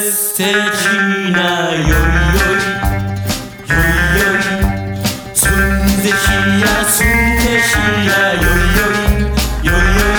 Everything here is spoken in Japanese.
素敵なよいよいよいよい積んでひや積んでひやよいよいよいよい